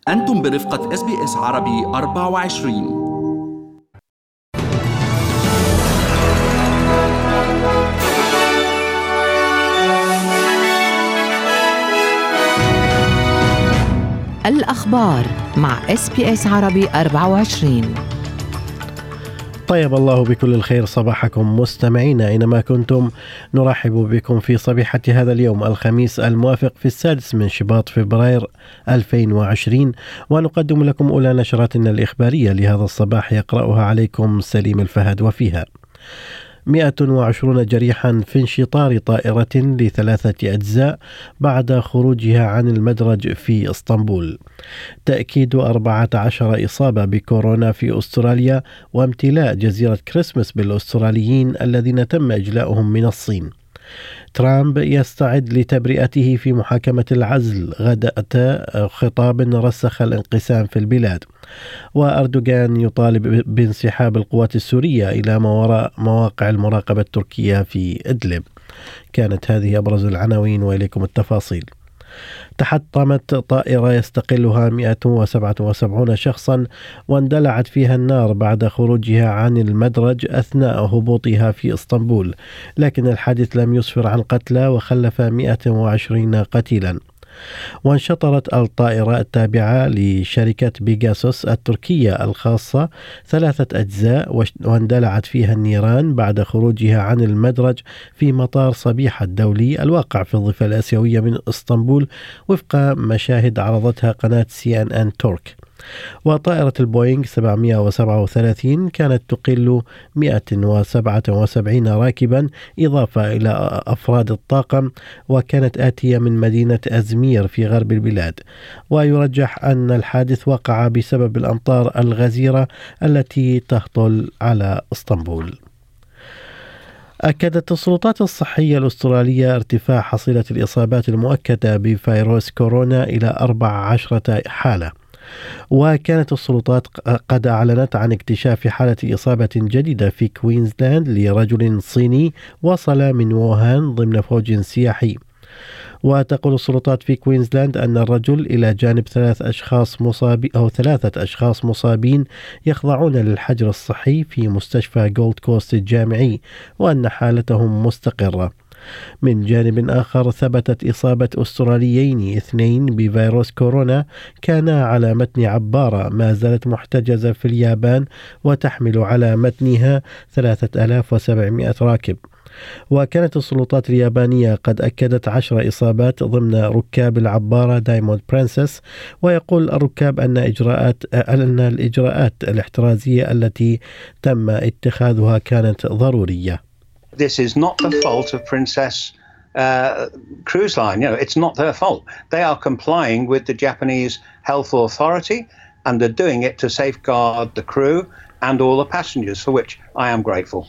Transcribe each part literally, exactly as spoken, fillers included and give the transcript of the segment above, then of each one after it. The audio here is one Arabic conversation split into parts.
أنتم برفقة إس بي إس عربي أربعة وعشرين. الأخبار مع إس بي إس عربي أربعة وعشرين. طيب الله بكل الخير صباحكم مستمعينا أينما كنتم، نرحب بكم في صبيحة هذا اليوم الخميس الموافق في السادس من شباط فبراير ألفين وعشرين، ونقدم لكم أولى نشراتنا الإخبارية لهذا الصباح يقرأها عليكم سليم الفهد. وفيها مئة وعشرون جريحا في انشطار طائرة لثلاثة أجزاء بعد خروجها عن المدرج في اسطنبول، تأكيد أربعة عشر إصابة بكورونا في أستراليا، وامتلاء جزيرة كريسمس بالأستراليين الذين تم إجلاؤهم من الصين. ترامب يستعد لتبرئته في محاكمة العزل غداة خطاب رسخ الانقسام في البلاد. وأردوغان يطالب بانسحاب القوات السورية إلى ما وراء مواقع المراقبة التركية في إدلب. كانت هذه أبرز العناوين وإليكم التفاصيل. تحطمت طائرة يستقلها مئة وسبعة وسبعين شخصا واندلعت فيها النار بعد خروجها عن المدرج أثناء هبوطها في اسطنبول، لكن الحادث لم يسفر عن قتلى وخلف مئة وعشرين قتيلا. وانشطرت الطائرة التابعة لشركة بيغاسوس التركية الخاصة ثلاثة أجزاء واندلعت فيها النيران بعد خروجها عن المدرج في مطار صبيحة الدولي الواقع في الضفة الآسيوية من اسطنبول، وفق مشاهد عرضتها قناة سي إن إن ترك. وطائرة البوينغ سبعمئة وسبعة وثلاثين كانت تقل مئة وسبعة وسبعين راكبا إضافة إلى أفراد الطاقم، وكانت آتية من مدينة أزمير في غرب البلاد. ويرجح أن الحادث وقع بسبب الأمطار الغزيرة التي تهطل على اسطنبول. أكدت السلطات الصحية الأسترالية ارتفاع حصيلة الإصابات المؤكدة بفيروس كورونا إلى أربع عشرة حالة. وكانت السلطات قد أعلنت عن اكتشاف حالة إصابة جديدة في كوينزلاند لرجل صيني وصل من ووهان ضمن فوج سياحي. وتقول السلطات في كوينزلاند أن الرجل إلى جانب ثلاث أشخاص مصابين أو ثلاثة أشخاص مصابين يخضعون للحجر الصحي في مستشفى جولد كوست الجامعي، وأن حالتهم مستقرة. من جانب آخر ثبتت إصابة أستراليين اثنين بفيروس كورونا كانا على متن عبارة ما زالت محتجزة في اليابان وتحمل على متنها ثلاثة آلاف وسبعمئة راكب. وكانت السلطات اليابانية قد أكدت عشر إصابات ضمن ركاب العبارة دايموند برنسس، ويقول الركاب أن إجراءات أن الإجراءات الاحترازية التي تم اتخاذها كانت ضرورية. This is not the fault of Princess uh, Cruise Line. You know, it's not their fault. They are complying with the Japanese health authority, and they're doing it to safeguard the crew and all the passengers, for which I am grateful.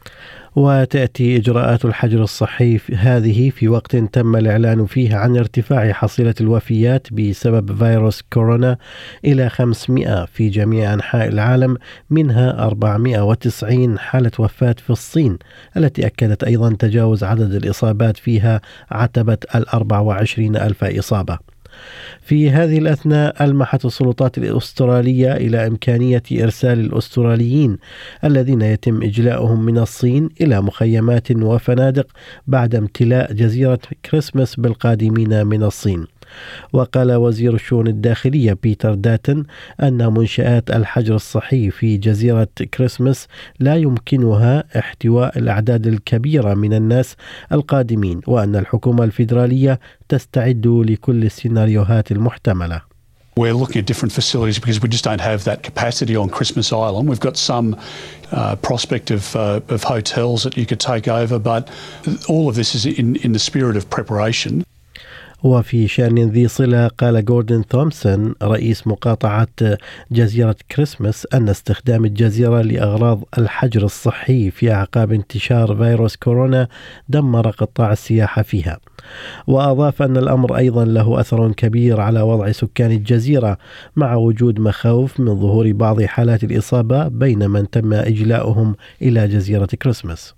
وتأتي إجراءات الحجر الصحي هذه في وقت تم الإعلان فيه عن ارتفاع حصيلة الوفيات بسبب فيروس كورونا إلى خمسمئة في جميع أنحاء العالم، منها أربعمئة وتسعين حالة وفاة في الصين التي أكدت أيضا تجاوز عدد الإصابات فيها عتبة الأربع وعشرين ألف إصابة. في هذه الأثناء ألمحت السلطات الأسترالية إلى إمكانية إرسال الأستراليين الذين يتم إجلاؤهم من الصين إلى مخيمات وفنادق بعد امتلاء جزيرة كريسمس بالقادمين من الصين. وقال وزير الشؤون الداخلية بيتر داتن أن منشآت الحجر الصحي في جزيرة كريسمس لا يمكنها احتواء الأعداد الكبيرة من الناس القادمين، وأن الحكومة الفيدرالية تستعد لكل السيناريوهات المحتملة. We're looking at different facilities because we just don't have that capacity on Christmas Island. We've got some uh, prospect of, uh, of hotels that you could take over, but all of this is in, in the spirit of preparation. وفي شأن ذي صلة قال جوردن تومسون رئيس مقاطعة جزيرة كريسمس أن استخدام الجزيرة لأغراض الحجر الصحي في أعقاب انتشار فيروس كورونا دمر قطاع السياحة فيها. وأضاف أن الأمر أيضا له أثر كبير على وضع سكان الجزيرة، مع وجود مخاوف من ظهور بعض حالات الإصابة بين من تم إجلاؤهم إلى جزيرة كريسمس.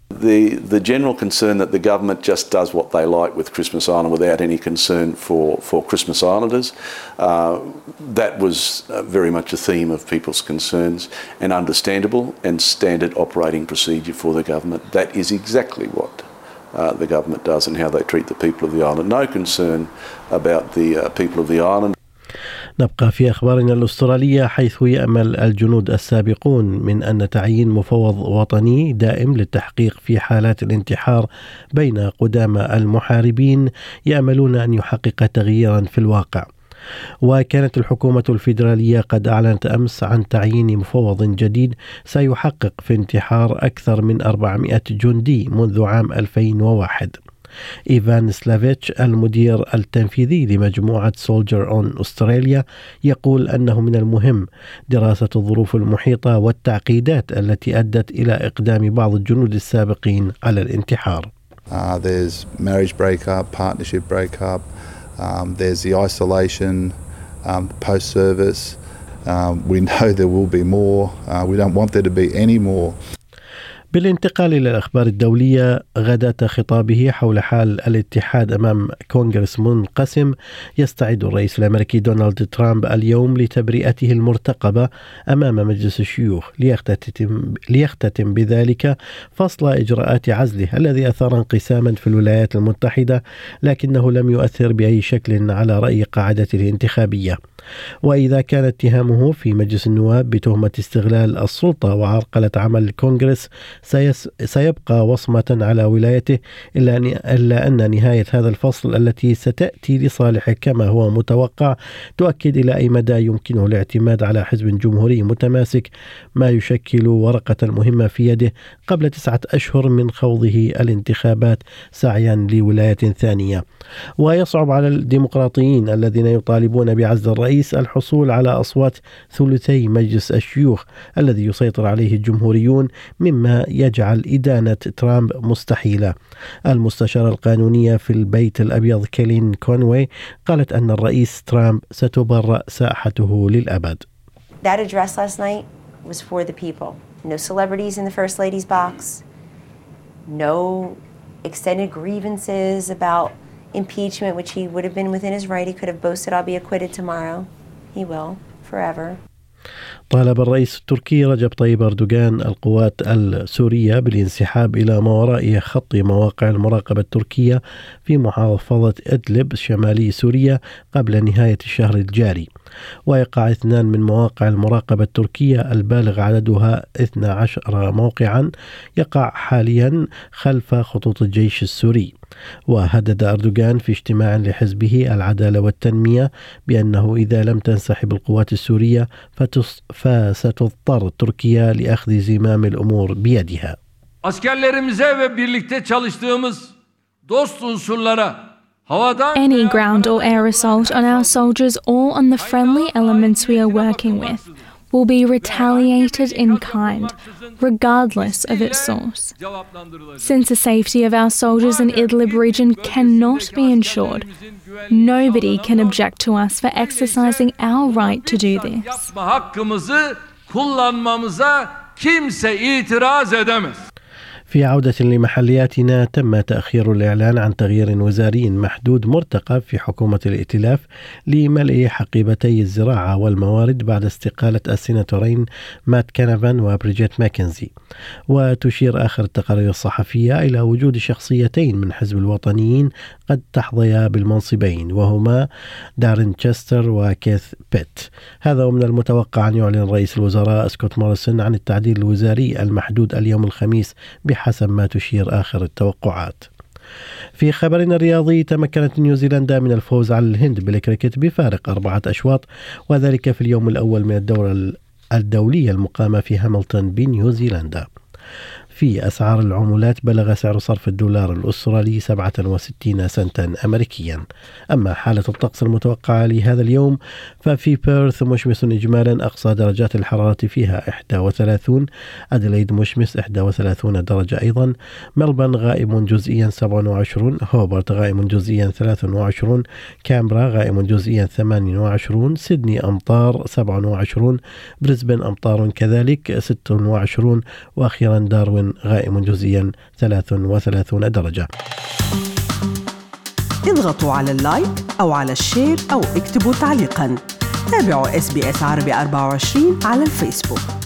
The, the general concern that the government just does what they like with Christmas Island without any concern for, for Christmas Islanders, uh, that was uh, very much a theme of people's concerns and understandable and standard operating procedure for the government. That is exactly what uh, the government does and how they treat the people of the island. No concern about the uh, people of the island. نبقى في أخبارنا الأسترالية، حيث يأمل الجنود السابقون من أن تعيين مفوض وطني دائم للتحقيق في حالات الانتحار بين قدامى المحاربين يأملون أن يحقق تغييرا في الواقع. وكانت الحكومة الفيدرالية قد أعلنت أمس عن تعيين مفوض جديد سيحقق في انتحار أكثر من أربعمائة جندي منذ عام ألفين وواحد. إيفان سلافيتش المدير التنفيذي لمجموعة سولجر أون أستراليا يقول أنه من المهم دراسة الظروف المحيطة والتعقيدات التي أدت إلى إقدام بعض الجنود السابقين على الانتحار. Uh, there's marriage breakup, partnership breakup, um, there's the isolation, um, post-service. Um, we know there will be more. Uh, we don't want there to be any more. بالانتقال إلى الأخبار الدولية، غداة خطابه حول حال الاتحاد أمام كونغرس منقسم يستعد الرئيس الأمريكي دونالد ترامب اليوم لتبرئته المرتقبة أمام مجلس الشيوخ ليختتم, ليختتم بذلك فصل إجراءات عزله الذي أثار انقساما في الولايات المتحدة، لكنه لم يؤثر بأي شكل على رأي قاعدته الانتخابية. وإذا كان اتهامه في مجلس النواب بتهمة استغلال السلطة وعرقلة عمل الكونغرس سيبقى وصمة على ولايته، إلا أن, إلا أن نهاية هذا الفصل التي ستأتي لصالحه كما هو متوقع تؤكد إلى أي مدى يمكنه الاعتماد على حزب جمهوري متماسك، ما يشكل ورقة مهمة في يده قبل تسعة أشهر من خوضه الانتخابات سعيا لولاية ثانية. ويصعب على الديمقراطيين الذين يطالبون بعزل الرئيس الحصول على أصوات ثلثي مجلس الشيوخ الذي يسيطر عليه الجمهوريون، مما يجعل إدانة ترامب مستحيلة. المستشارة القانونية في البيت الأبيض كيلين كونوي قالت أن الرئيس ترامب ستبرأ ساحته للأبد. That address last night was for the people. No celebrities in the First Lady's box. No extended grievances about impeachment, which he would have been within his right. He could have boasted, I'll be acquitted tomorrow. He will, forever. طالب الرئيس التركي رجب طيب أردوغان القوات السورية بالانسحاب إلى ما وراء خط مواقع المراقبة التركية في محافظة إدلب شمالي سوريا قبل نهاية الشهر الجاري. ويقع اثنان من مواقع المراقبة التركية البالغ عددها اثنا عشر موقعا يقع حاليا خلف خطوط الجيش السوري. وهدد أردوغان في اجتماع لحزبه العدالة والتنمية بأنه إذا لم تنسحب القوات السورية فستضطر تركيا لأخذ زمام الأمور بيدها. Askerlerimize ve birlikte çalıştığımız dost unsurlara Any ground or air assault on our soldiers or on the friendly elements we are working with will be retaliated in kind, regardless of its source. Since the safety of our soldiers in Idlib region cannot be ensured, nobody can object to us for exercising our right to do this. hakkımızı kullanmamıza kimse itiraz edemez. في عودة لمحلياتنا، تم تأخير الإعلان عن تغيير وزاري محدود مرتقب في حكومة الائتلاف لملء حقيبتي الزراعة والموارد بعد استقالة السيناتورين مات كانافان وبريجيت ماكنزي. وتشير آخر التقارير الصحفية إلى وجود شخصيتين من حزب الوطنيين قد تحظيا بالمنصبين، وهما دارين تشستر وكيث بيت. هذا ومن المتوقع أن يعلن رئيس الوزراء سكوت موريسون عن التعديل الوزاري المحدود اليوم الخميس بحسب ما تشير آخر التوقعات. في خبرنا الرياضي، تمكنت نيوزيلندا من الفوز على الهند بالكريكت بفارق أربعة أشواط، وذلك في اليوم الأول من الدورة الدولية المقامة في هاملتون بنيوزيلندا. في أسعار العملات، بلغ سعر صرف الدولار الأسترالي سبعة وستين سنتا أمريكيا. أما حالة الطقس المتوقعة لهذا اليوم، ففي بيرث مشمس إجمالا، أقصى درجات الحرارة فيها إحدى وثلاثين، أديلايد مشمس إحدى وثلاثين درجة أيضا، ملبن غائم جزئيا سبعة وعشرين، هوبرت غائم جزئيا ثلاثة وعشرين، كامبرا غائم جزئيا ثمانية وعشرين، سيدني أمطار سبعة وعشرين، بريسبن أمطار كذلك ستة وعشرين، وأخيرا داروين غائم جزئيا ثلاث وثلاثون درجة. اضغطوا على اللايك أو على الشير أو اكتبوا تعليقا. تابعوا إس بي إس عربي أربعة وعشرين على الفيسبوك.